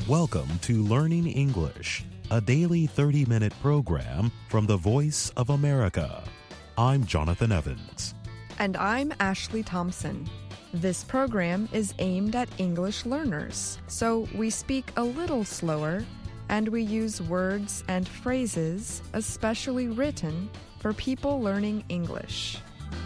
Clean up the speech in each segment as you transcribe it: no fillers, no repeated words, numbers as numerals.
Welcome to Learning English, a daily 30-minute program from the Voice of America. I'm Jonathan Evans. And I'm Ashley Thompson. This program is aimed at English learners, so we speak a little slower and we use words and phrases especially written for people learning English.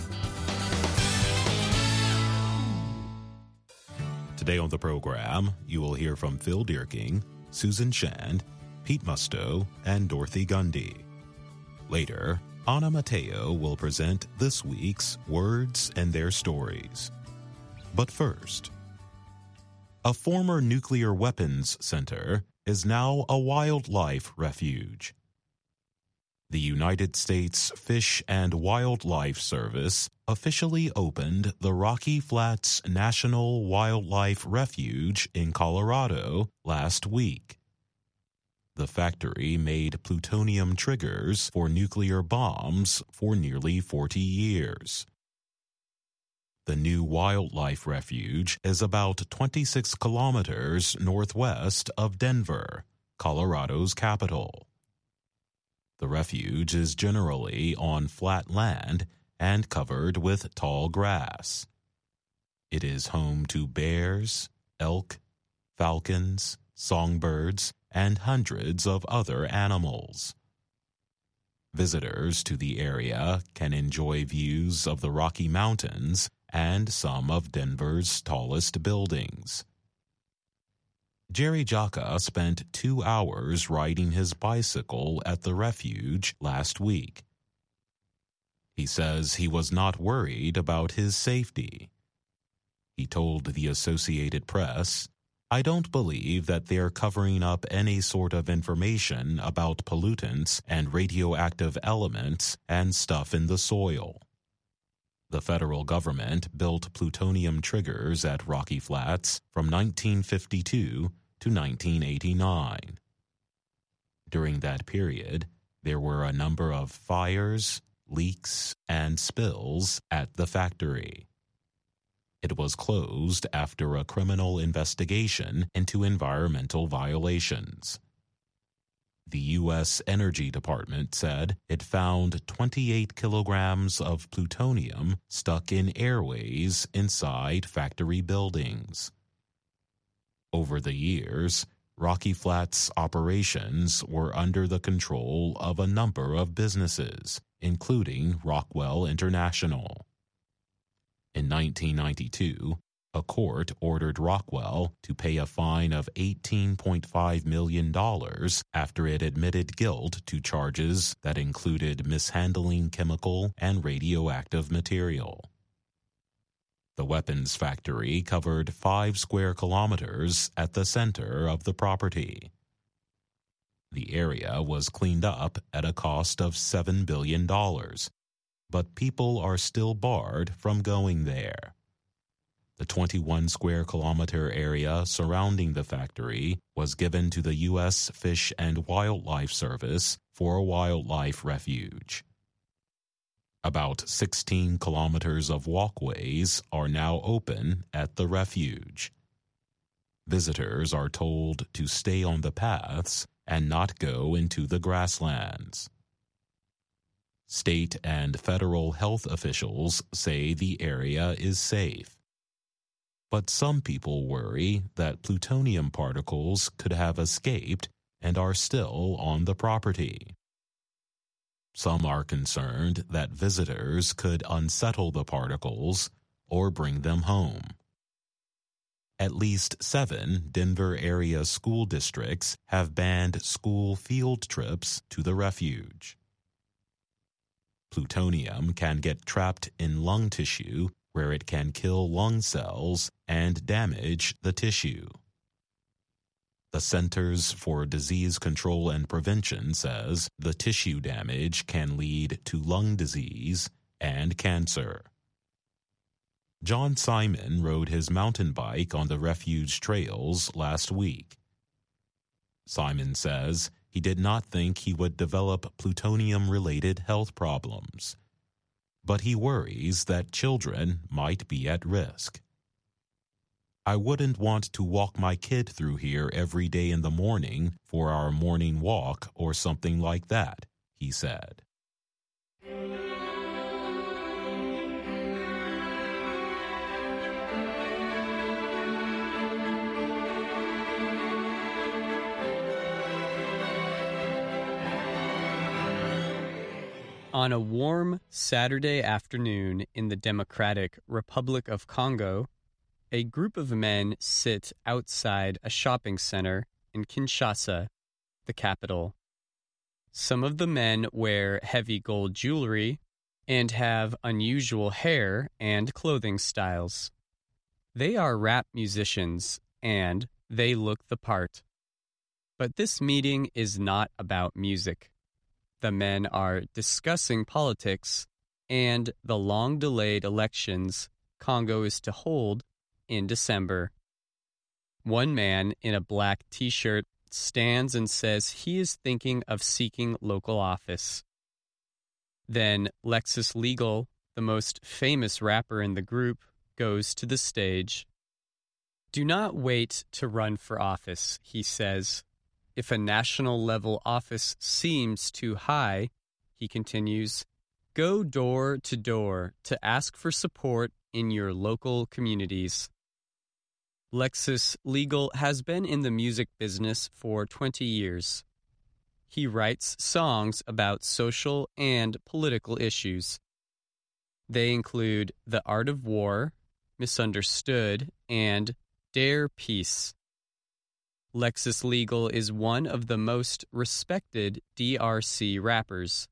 Today on the program, you will hear from Phil Dierking, Susan Shand, Pete Musto, and Dorothy Gundy. Later, Anna Mateo will present this week's Words and Their Stories. But first, a former nuclear weapons center is now a wildlife refuge. The United States Fish and Wildlife Service officially opened the Rocky Flats National Wildlife Refuge in Colorado last week. The factory made plutonium triggers for nuclear bombs for nearly 40 years. The new wildlife refuge is about 26 kilometers northwest of Denver, Colorado's capital. The refuge is generally on flat land and covered with tall grass. It is home to bears, elk, falcons, songbirds, and hundreds of other animals. Visitors to the area can enjoy views of the Rocky Mountains and some of Denver's tallest buildings. Jerry Jaka spent 2 hours riding his bicycle at the refuge last week. He says he was not worried about his safety. He told the Associated Press, "I don't believe that they're covering up any sort of information about pollutants and radioactive elements and stuff in the soil." The federal government built plutonium triggers at Rocky Flats from 1952 to 1989. During that period, there were a number of fires, leaks, and spills at the factory. It was closed after a criminal investigation into environmental violations. The U.S. Energy Department said it found 28 kilograms of plutonium stuck in airways inside factory buildings. Over the years, Rocky Flats operations were under the control of a number of businesses, including Rockwell International. In 1992, a court ordered Rockwell to pay a fine of $18.5 million after it admitted guilt to charges that included mishandling chemical and radioactive material. The weapons factory covered 5 square kilometers at the center of the property. The area was cleaned up at a cost of $7 billion, but people are still barred from going there. The 21 square kilometer area surrounding the factory was given to the U.S. Fish and Wildlife Service for a wildlife refuge. About 16 kilometers of walkways are now open at the refuge. Visitors are told to stay on the paths and not go into the grasslands. State and federal health officials say the area is safe. But some people worry that plutonium particles could have escaped and are still on the property. Some are concerned that visitors could unsettle the particles or bring them home. At least 7 Denver area school districts have banned school field trips to the refuge. Plutonium can get trapped in lung tissue where it can kill lung cells and damage the tissue. The Centers for Disease Control and Prevention says the tissue damage can lead to lung disease and cancer. John Simon rode his mountain bike on the refuge trails last week. Simon says he did not think he would develop plutonium-related health problems, but he worries that children might be at risk. I wouldn't want to walk my kid through here every day in the morning for our morning walk or something like that, he said. On a warm Saturday afternoon in the Democratic Republic of Congo, a group of men sit outside a shopping center in Kinshasa, the capital. Some of the men wear heavy gold jewelry and have unusual hair and clothing styles. They are rap musicians and they look the part. But this meeting is not about music. The men are discussing politics and the long-delayed elections Congo is to hold in December. One man in a black t-shirt stands and says he is thinking of seeking local office. Then Lexus Legal, the most famous rapper in the group, goes to the stage. "Do not wait to run for office," he says. "If a national-level office seems too high," he continues, "go door to door to ask for support in your local communities." Lexus Legal has been in the music business for 20 years. He writes songs about social and political issues. They include The Art of War, Misunderstood, and Dare Peace. Lexus Legal is one of the most respected DRC rappers.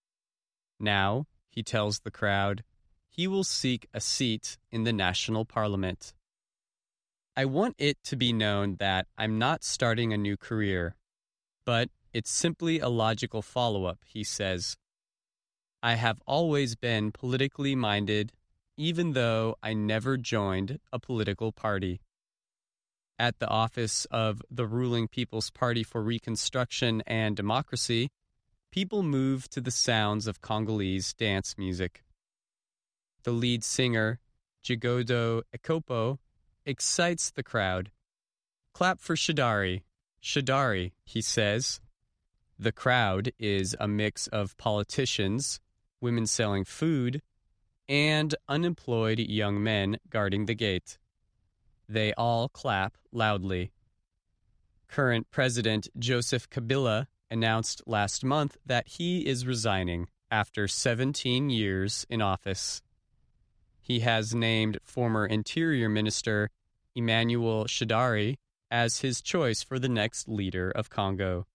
Now, he tells the crowd, he will seek a seat in the national parliament. "I want it to be known that I'm not starting a new career, but it's simply a logical follow-up," he says. "I have always been politically minded, even though I never joined a political party." At the office of the ruling People's Party for Reconstruction and Democracy, people move to the sounds of Congolese dance music. The lead singer, Jigodo Ekopo, excites the crowd. "Clap for Shadari. Shadari," he says. The crowd is a mix of politicians, women selling food, and unemployed young men guarding the gate. They all clap loudly. Current President Joseph Kabila announced last month that he is resigning after 17 years in office. He has named former Interior Minister Emmanuel Shadari as his choice for the next leader of Congo.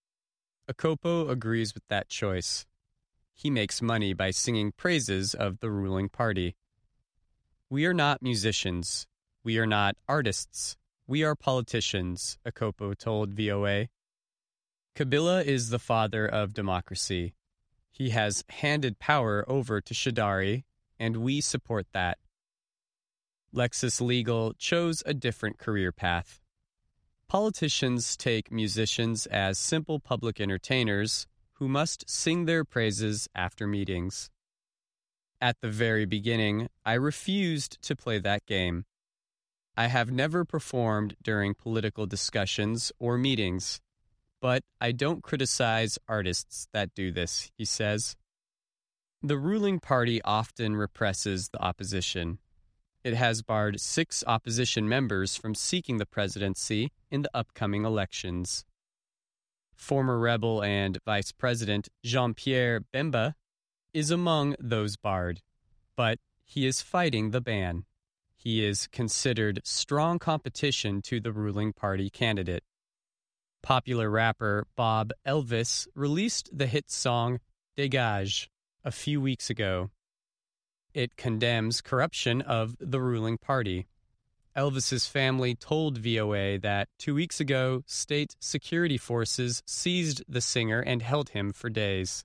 Ekopo agrees with that choice. He makes money by singing praises of the ruling party. "We are not musicians. We are not artists. We are politicians," Ekopo told VOA. Kabila is the father of democracy. He has handed power over to Shadari, and we support that. Lexus Legal chose a different career path. Politicians take musicians as simple public entertainers who must sing their praises after meetings. At the very beginning, I refused to play that game. I have never performed during political discussions or meetings, but I don't criticize artists that do this, he says. The ruling party often represses the opposition. It has barred 6 opposition members from seeking the presidency in the upcoming elections. Former rebel and Vice President Jean-Pierre Bemba is among those barred, but he is fighting the ban. He is considered strong competition to the ruling party candidate. Popular rapper Bob Elvis released the hit song Dégage a few weeks ago. It condemns corruption of the ruling party. Elvis's family told VOA that 2 weeks ago, state security forces seized the singer and held him for days.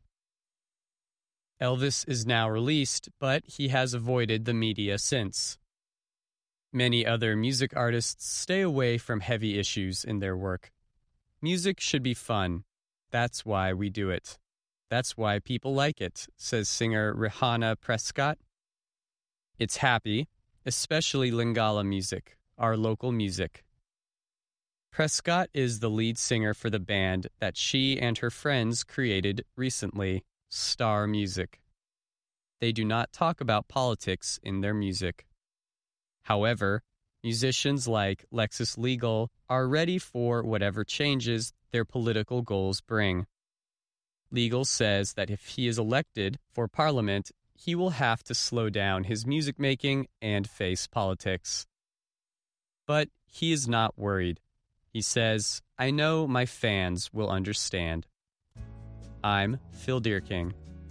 Elvis is now released, but he has avoided the media since. Many other music artists stay away from heavy issues in their work. Music should be fun. That's why we do it. That's why people like it, says singer Rihanna Prescott. It's happy, especially Lingala music, our local music. Prescott is the lead singer for the band that she and her friends created recently, Star Music. They do not talk about politics in their music. However, musicians like Lexus Legal are ready for whatever changes their political goals bring. Legal says that if he is elected for Parliament, he will have to slow down his music making and face politics. But he is not worried. He says, "I know my fans will understand." I'm Phil Deerking.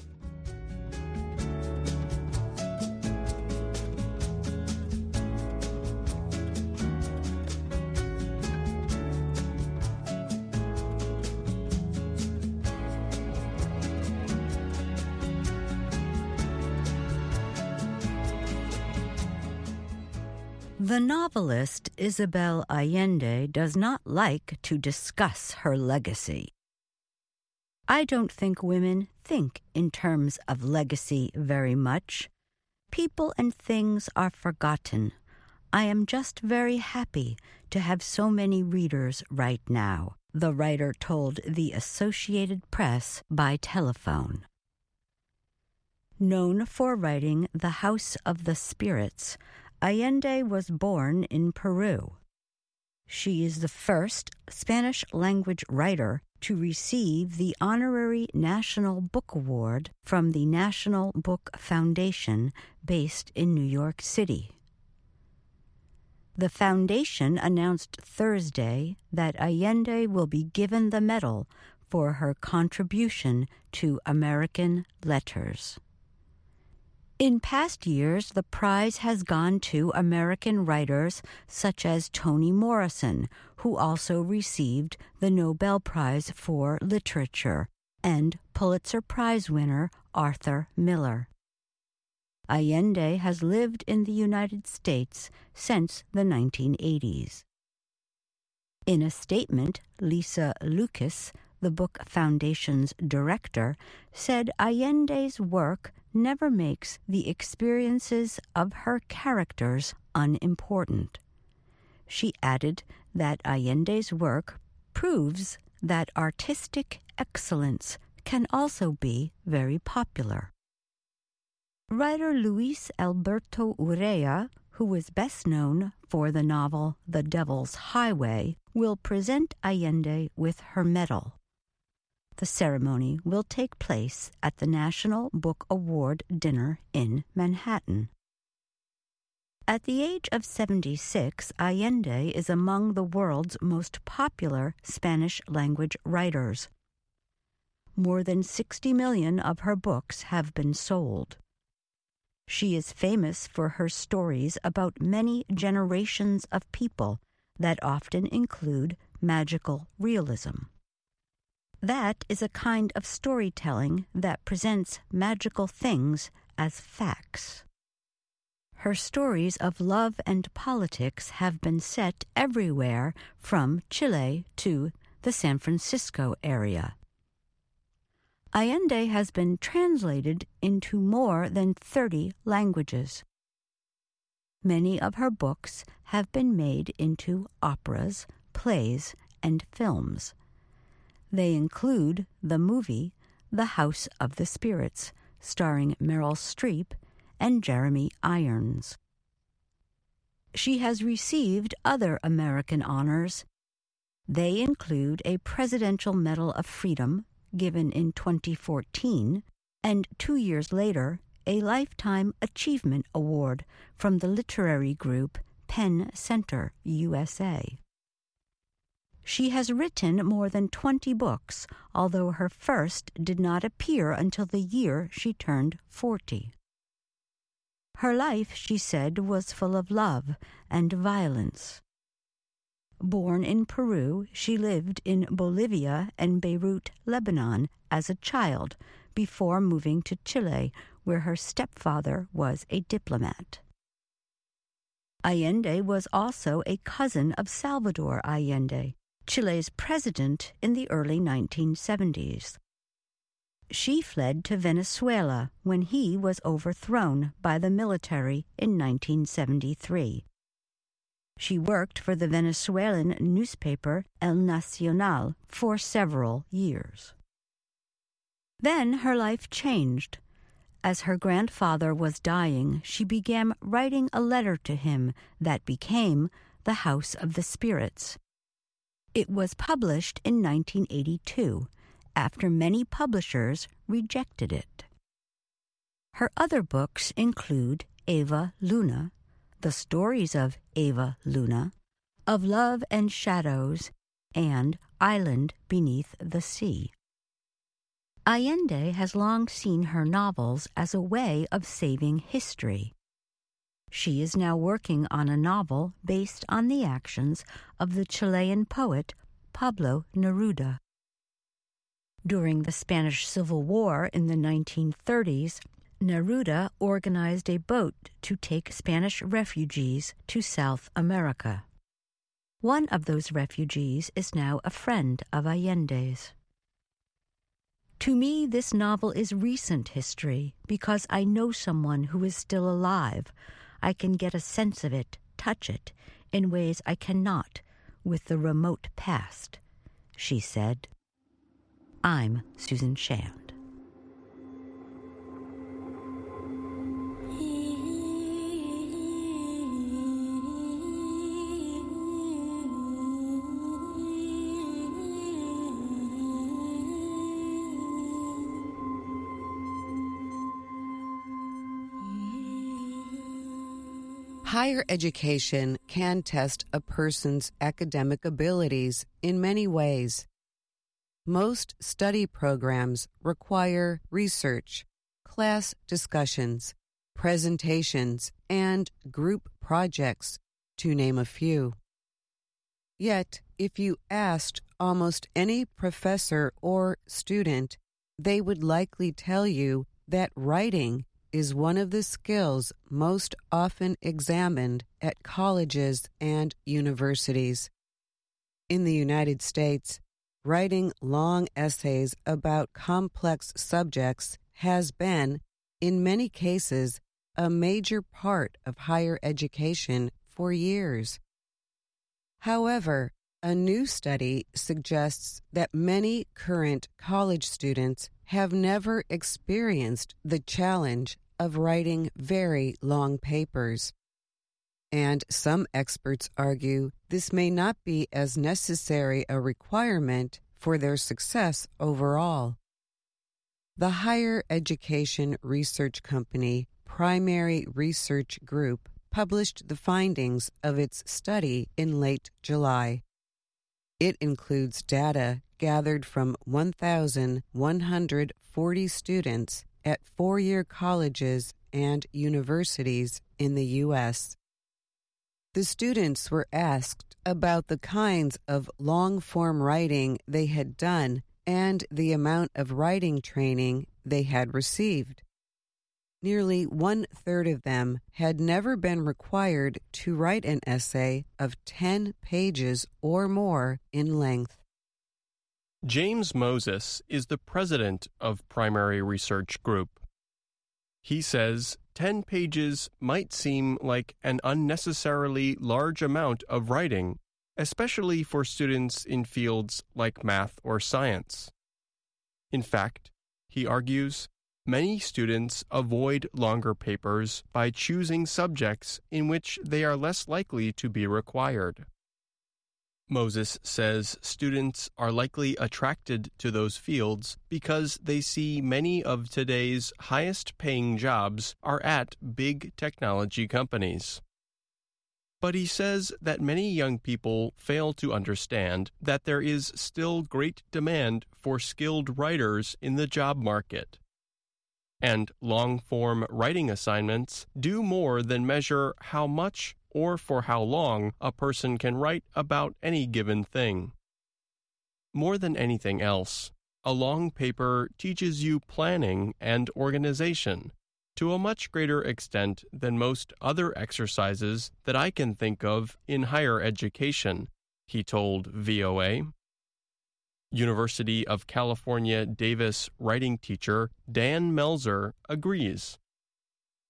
The novelist Isabel Allende does not like to discuss her legacy. I don't think women think in terms of legacy very much. People and things are forgotten. I am just very happy to have so many readers right now, the writer told the Associated Press by telephone. Known for writing The House of the Spirits, Allende was born in Peru. She is the first Spanish-language writer to receive the Honorary National Book Award from the National Book Foundation based in New York City. The foundation announced Thursday that Allende will be given the medal for her contribution to American letters. In past years, the prize has gone to American writers such as Toni Morrison, who also received the Nobel Prize for Literature, and Pulitzer Prize winner Arthur Miller. Allende has lived in the United States since the 1980s. In a statement, Lisa Lucas, the Book Foundation's director, said Allende's work never makes the experiences of her characters unimportant. She added that Allende's work proves that artistic excellence can also be very popular. Writer Luis Alberto Urrea, who is best known for the novel The Devil's Highway, will present Allende with her medal. The ceremony will take place at the National Book Award dinner in Manhattan. At the age of 76, Allende is among the world's most popular Spanish-language writers. More than 60 million of her books have been sold. She is famous for her stories about many generations of people that often include magical realism. That is a kind of storytelling that presents magical things as facts. Her stories of love and politics have been set everywhere from Chile to the San Francisco area. Allende has been translated into more than 30 languages. Many of her books have been made into operas, plays, and films. They include the movie The House of the Spirits, starring Meryl Streep and Jeremy Irons. She has received other American honors. They include a Presidential Medal of Freedom, given in 2014, and 2 years later, a Lifetime Achievement Award from the literary group Penn Center, USA. She has written more than 20 books, although her first did not appear until the year she turned 40. Her life, she said, was full of love and violence. Born in Peru, she lived in Bolivia and Beirut, Lebanon, as a child before moving to Chile, where her stepfather was a diplomat. Allende was also a cousin of Salvador Allende, Chile's president in the early 1970s. She fled to Venezuela when he was overthrown by the military in 1973. She worked for the Venezuelan newspaper El Nacional for several years. Then her life changed. As her grandfather was dying, she began writing a letter to him that became The House of the Spirits. It was published in 1982, after many publishers rejected it. Her other books include Eva Luna, The Stories of Eva Luna, Of Love and Shadows, and Island Beneath the Sea. Allende has long seen her novels as a way of saving history. She is now working on a novel based on the actions of the Chilean poet Pablo Neruda. During the Spanish Civil War in the 1930s, Neruda organized a boat to take Spanish refugees to South America. One of those refugees is now a friend of Allende's. To me, this novel is recent history because I know someone who is still alive. I can get a sense of it, touch it, in ways I cannot with the remote past, she said. I'm Susan Shand. Higher education can test a person's academic abilities in many ways. Most study programs require research, class discussions, presentations, and group projects, to name a few. Yet, if you asked almost any professor or student, they would likely tell you that writing is one of the skills most often examined at colleges and universities. In the United States, writing long essays about complex subjects has been, in many cases, a major part of higher education for years. However, a new study suggests that many current college students have never experienced the challenge of writing very long papers. And some experts argue this may not be as necessary a requirement for their success overall. The higher education research company Primary Research Group published the findings of its study in late July. It includes data gathered from 1,140 students at four-year colleges and universities in the U.S. The students were asked about the kinds of long-form writing they had done and the amount of writing training they had received. Nearly one-third of them had never been required to write an essay of 10 pages or more in length. James Moses is the president of Primary Research Group. He says 10 pages might seem like an unnecessarily large amount of writing, especially for students in fields like math or science. In fact, he argues, many students avoid longer papers by choosing subjects in which they are less likely to be required. Moses says students are likely attracted to those fields because they see many of today's highest-paying jobs are at big technology companies. But he says that many young people fail to understand that there is still great demand for skilled writers in the job market. And long-form writing assignments do more than measure how much or for how long a person can write about any given thing. More than anything else, a long paper teaches you planning and organization to a much greater extent than most other exercises that I can think of in higher education, he told VOA. University of California, Davis writing teacher Dan Melzer agrees.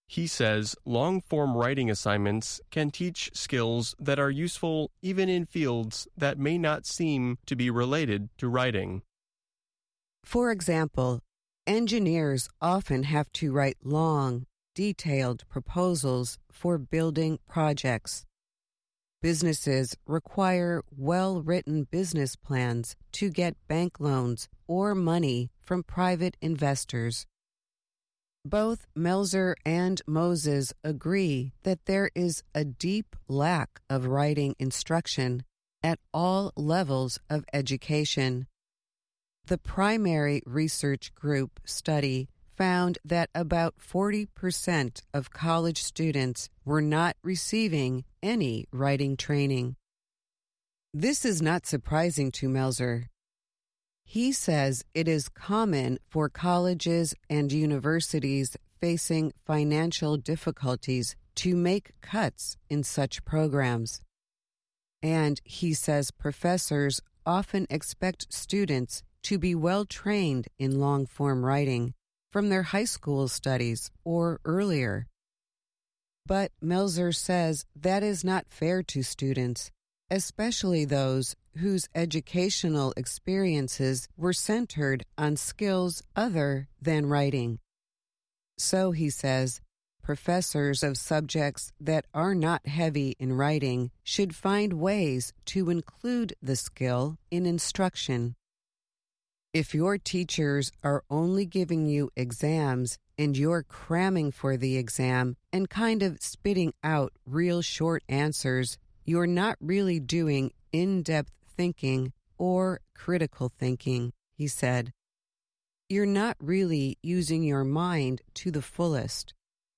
He says long-form writing assignments can teach skills that are useful even in fields that may not seem to be related to writing. For example, engineers often have to write long, detailed proposals for building projects. Businesses require well-written business plans to get bank loans or money from private investors. Both Melzer and Moses agree that there is a deep lack of writing instruction at all levels of education. The primary research group study found that about 40% of college students were not receiving any writing training. This is not surprising to Melzer. He says it is common for colleges and universities facing financial difficulties to make cuts in such programs. And he says professors often expect students to be well trained in long-form writing from their high school studies or earlier. But Melzer says that is not fair to students, especially those whose educational experiences were centered on skills other than writing. So, he says, professors of subjects that are not heavy in writing should find ways to include the skill in instruction. If your teachers are only giving you exams and you're cramming for the exam and kind of spitting out real short answers, you're not really doing in-depth thinking or critical thinking, he said. You're not really using your mind to the fullest.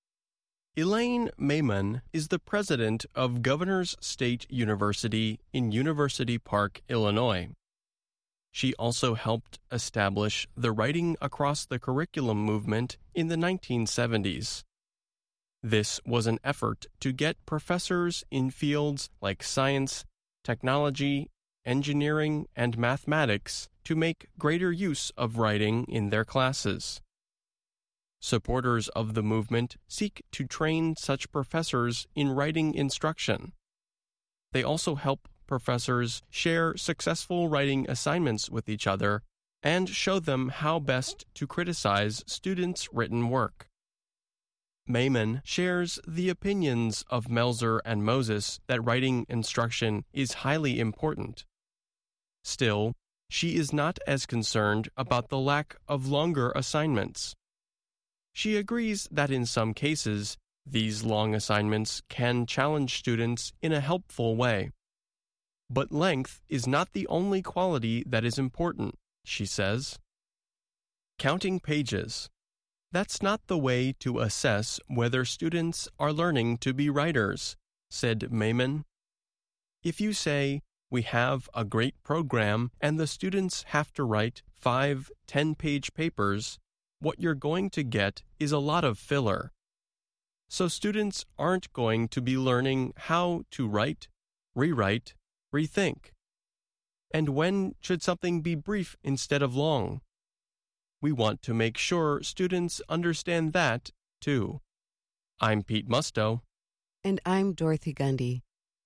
Elaine Maiman is the president of Governors State University in University Park, Illinois. She also helped establish the Writing Across the Curriculum movement in the 1970s. This was an effort to get professors in fields like science, technology, engineering, and mathematics to make greater use of writing in their classes. Supporters of the movement seek to train such professors in writing instruction. They also help professors share successful writing assignments with each other and show them how best to criticize students' written work. Maiman shares the opinions of Melzer and Moses that writing instruction is highly important. Still, she is not as concerned about the lack of longer assignments. She agrees that in some cases, these long assignments can challenge students in a helpful way. But length is not the only quality that is important, she says. Counting pages. That's not the way to assess whether students are learning to be writers, said Maiman. If you say, we have a great program and the students have to write 5 10-page papers, what you're going to get is a lot of filler. So students aren't going to be learning how to write, rewrite, rethink. And when should something be brief instead of long? We want to make sure students understand that, too. I'm Pete Musto. And I'm Dorothy Gundy.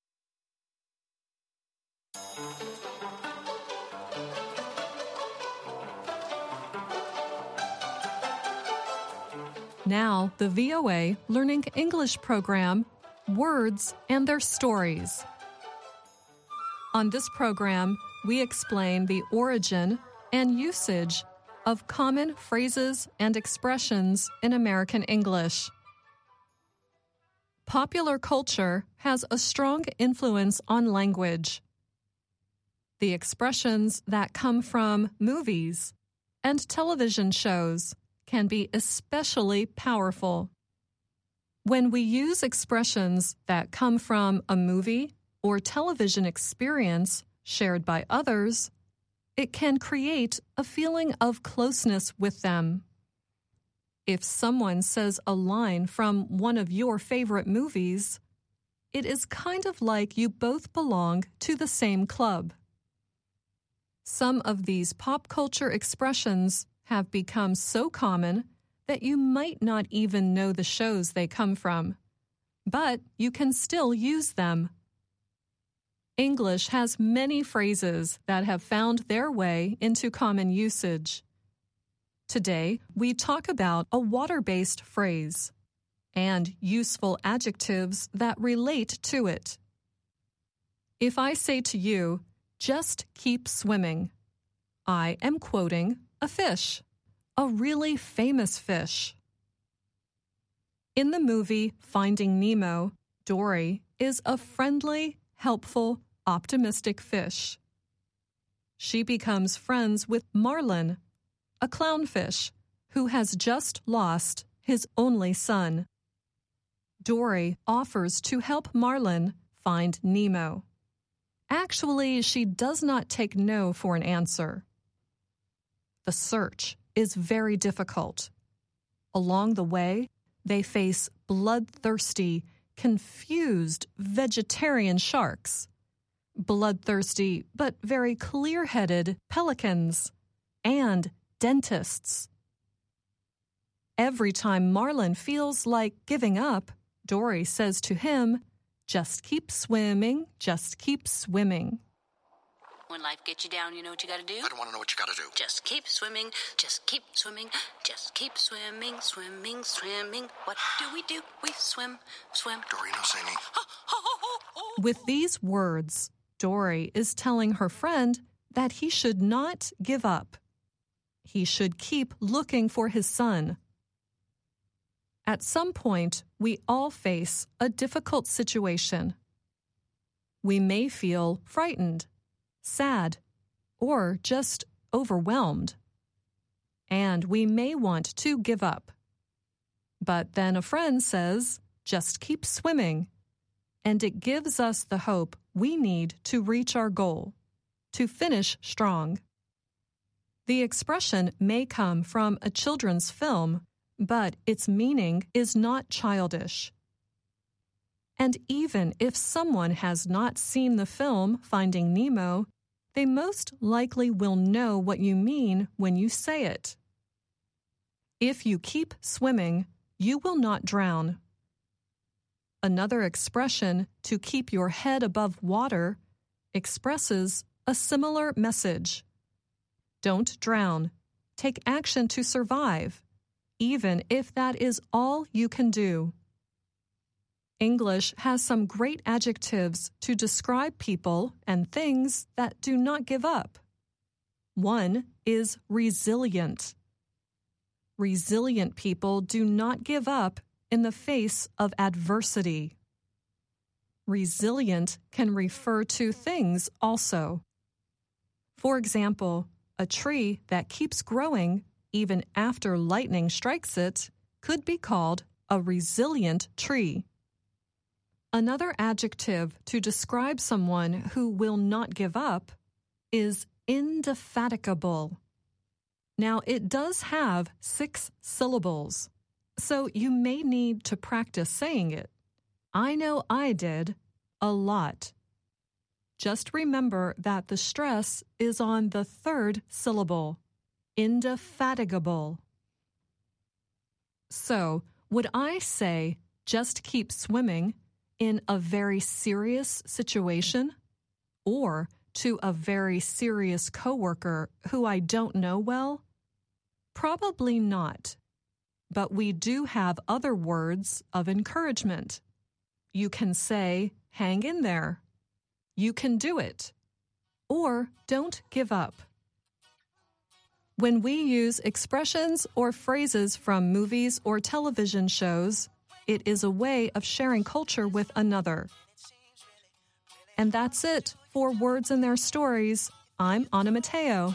Now, the VOA Learning English program, Words and Their Stories. On this program, we explain the origin and usage of common phrases and expressions in American English. Popular culture has a strong influence on language. The expressions that come from movies and television shows can be especially powerful. When we use expressions that come from a movie or television experience shared by others, it can create a feeling of closeness with them. If someone says a line from one of your favorite movies, it is kind of like you both belong to the same club. Some of these pop culture expressions have become so common that you might not even know the shows they come from, but you can still use them. English has many phrases that have found their way into common usage. Today, we talk about a water-based phrase and useful adjectives that relate to it. If I say to you, "Just keep swimming," I am quoting a fish, a really famous fish. In the movie Finding Nemo, Dory is a friendly, helpful, optimistic fish. She becomes friends with Marlin, a clownfish who has just lost his only son. Dory offers to help Marlin find Nemo. Actually, she does not take no for an answer. The search is very difficult. Along the way, they face bloodthirsty, confused vegetarian sharks, bloodthirsty but very clear-headed pelicans, and dentists. Every time Marlin feels like giving up, Dory says to him, "Just keep swimming, just keep swimming." When life gets you down, you know what you gotta do? I don't want to know what you gotta do. Just keep swimming, just keep swimming, just keep swimming, swimming, swimming. What do? We swim, swim. Dory, no singing. With these words, Dory is telling her friend that he should not give up. He should keep looking for his son. At some point, we all face a difficult situation. We may feel frightened, sad, or just overwhelmed. And we may want to give up. But then a friend says, "Just keep swimming." And it gives us the hope we need to reach our goal, to finish strong. The expression may come from a children's film, but its meaning is not childish. And even if someone has not seen the film Finding Nemo, they most likely will know what you mean when you say it. If you keep swimming, you will not drown. Another expression, "to keep your head above water," expresses a similar message. Don't drown. Take action to survive, even if that is all you can do. English has some great adjectives to describe people and things that do not give up. One is resilient. Resilient people do not give up in the face of adversity. Resilient can refer to things also. For example, a tree that keeps growing even after lightning strikes it could be called a resilient tree. Another adjective to describe someone who will not give up is indefatigable. Now, it does have 6 syllables, so you may need to practice saying it. I know I did a lot. Just remember that the stress is on the 3rd syllable, indefatigable. So, would I say, "Just keep swimming," in a very serious situation, or to a very serious coworker who I don't know well? Probably not. But we do have other words of encouragement. You can say, "Hang in there." You can do it. Or don't give up. When we use expressions or phrases from movies or television shows, it is a way of sharing culture with another. And that's it for Words and Their Stories. I'm Anna Mateo.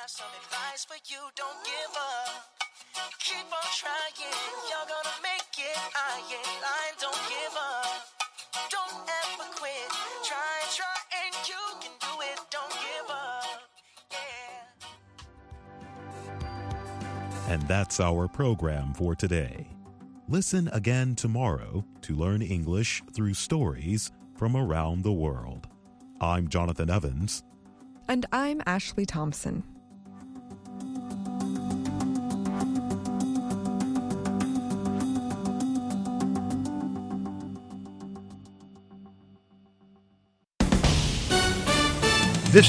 And that's our program for today. Listen again tomorrow to learn English through stories from around the world. I'm Jonathan Evans. And I'm Ashley Thompson.